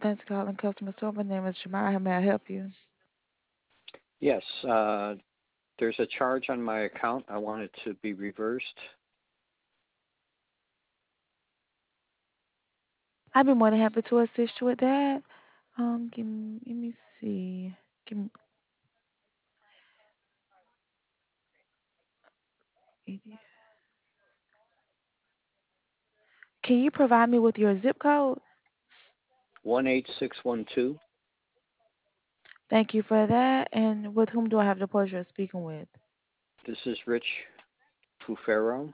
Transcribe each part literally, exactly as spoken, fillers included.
Thanks for calling customer service. My name is Jamar. How may I help you? Yes, uh, there's a charge on my account. I want it to be reversed. I'd be more than happy to assist you with that. Um, give me, let me see. Give me, can you provide me with your zip code? one eight six one two. Thank you for that. And with whom do I have the pleasure of speaking with? This is Rich Fufero.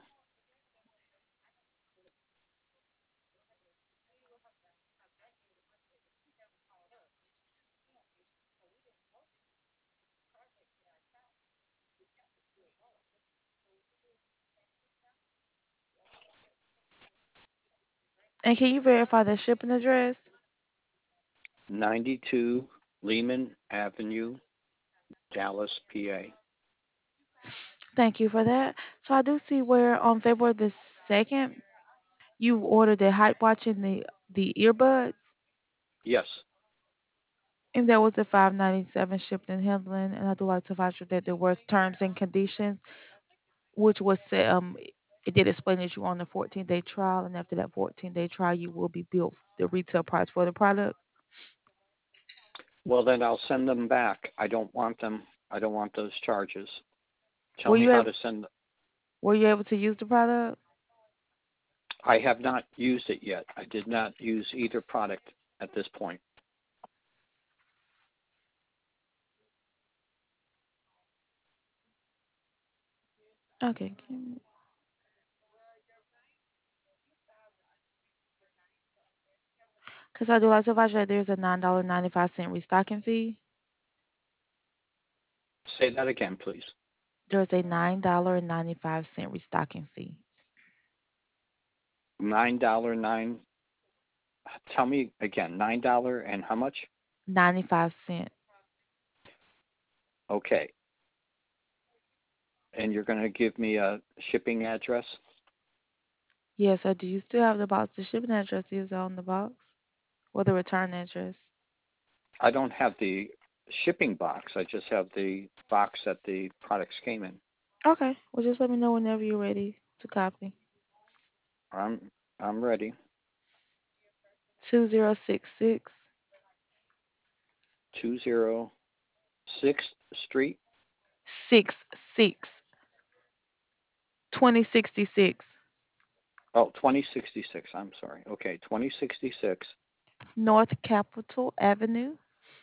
And can you verify the shipping address? ninety-two Lehman Avenue, Dallas, P A. Thank you for that. So I do see where on February the second, you ordered the height watch and the the earbuds, Yes. and that was the five ninety seven shipping and handling. And I do like to vouch for that there were terms and conditions, which was set, um it did explain that you were on the fourteen day trial, and after that fourteen day trial, you will be billed the retail price for the product. Well, then I'll send them back. I don't want them. I don't want those charges. Tell Were me you how able to send. Were you able to use the product? I have not used it yet. I did not use either product at this point. Okay. Because I do like to advise you that there's a nine dollar ninety five cent restocking fee. Say that again, please. There's a nine dollar ninety five cent restocking fee. Nine dollar nine. Tell me again. Nine dollar and how much? Ninety five cent. Okay. And you're going to give me a shipping address? Yes, sir. Do you still have the box? The shipping address is on the box, or the return address? I don't have the shipping box. I just have the box that the products came in. Okay. Well, just let me know whenever you're ready to copy. I'm I'm ready. Two zero six six two oh sixth Street. six six twenty sixty six Oh, twenty sixty-six. I'm sorry. Okay, twenty sixty-six. North Capitol Avenue,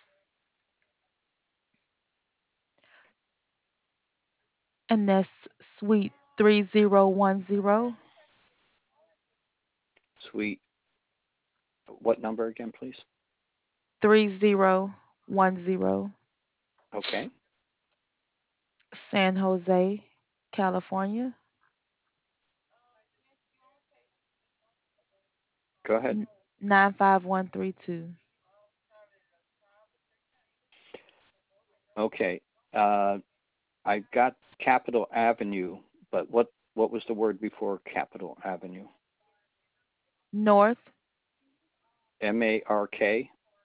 and that's Suite three zero one zero. Suite. What number again, please? three zero one zero, Okay, San Jose, California, go ahead. n- nine five one three two. Okay. Uh, I got Capitol Avenue, but what what was the word before Capitol Avenue? North, M A R K.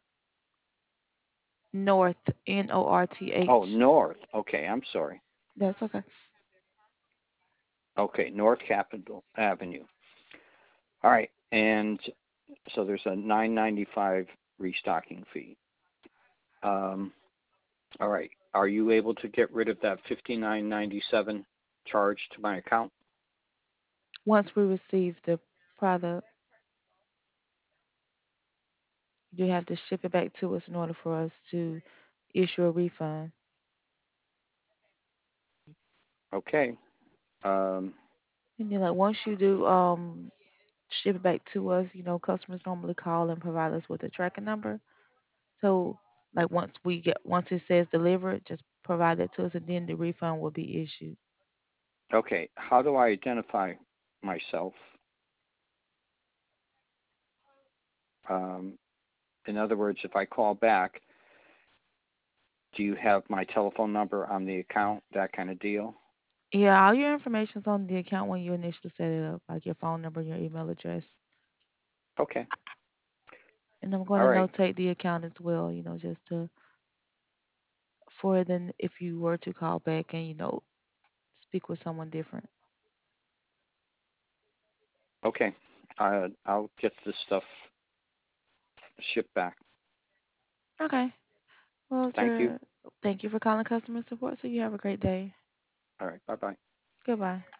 North, N O R T H. Oh, North. Okay, I'm sorry. That's okay. Okay, North Capitol Avenue. All right, and so there's a nine ninety-five restocking fee. Um, all right, are you able to get rid of that fifty-nine ninety-seven charge to my account? Once we receive the product, you have to ship it back to us in order for us to issue a refund. Okay. Um, And then, like, once you do um ship it back to us, you know, customers normally call and provide us with a tracking number. So, like, once we get once it says delivered, just provide that to us, and then the refund will be issued. okay. How do I identify myself? Um, in other words, if I call back, do you have my telephone number on the account? That kind of deal. Yeah, all your information's on the account when you initially set it up, like your phone number, your email address. Okay. And I'm going All to right. notate the account as well, you know, just to for then if you were to call back and, you know, speak with someone different. Okay. Uh, I'll get this stuff shipped back. Okay. Well, Thank you. sir, thank you for calling customer support. So you have a great day. All right. Bye bye. Goodbye.